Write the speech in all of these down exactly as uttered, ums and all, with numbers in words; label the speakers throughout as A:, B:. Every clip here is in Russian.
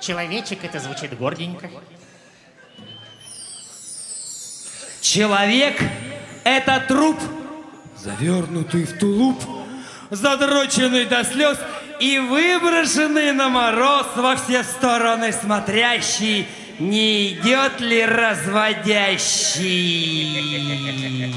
A: Человечек, это звучит горденько.
B: Человек — это труп, завернутый в тулуп, задроченный до слез и выброшенный на мороз во все стороны смотрящий, не идет ли разводящий.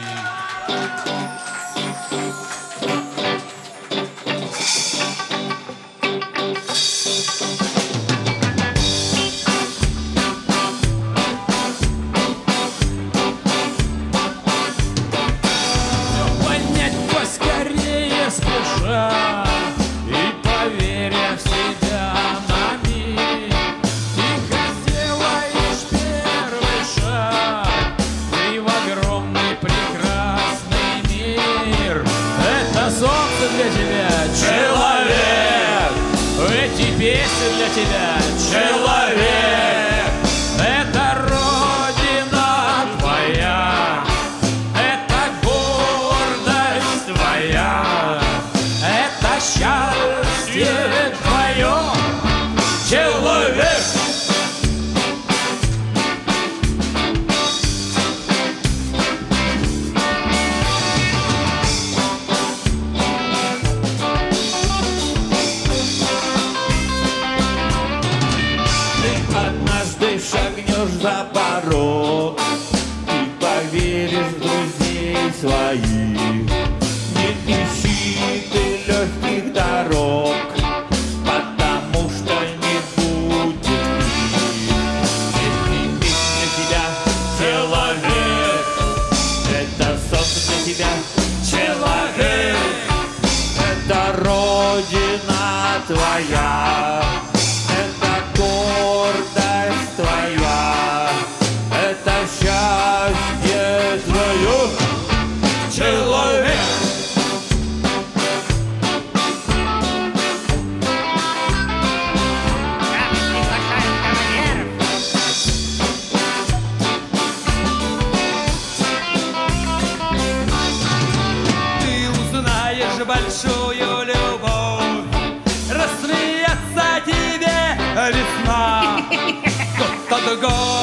C: Песня для тебя, человек, это родина твоя, это гордость твоя, это счастье твое, человек.
D: Шагнешь за порог и поверишь в друзей своих. Не ищи ты легких дорог, потому что не будет их. Если мир для тебя человек, это солнце для тебя человек, это родина твоя. Твоя, это счастье твое, человек.
B: Ты узнаешь большую любовь, рассмеяться тебе весна. Go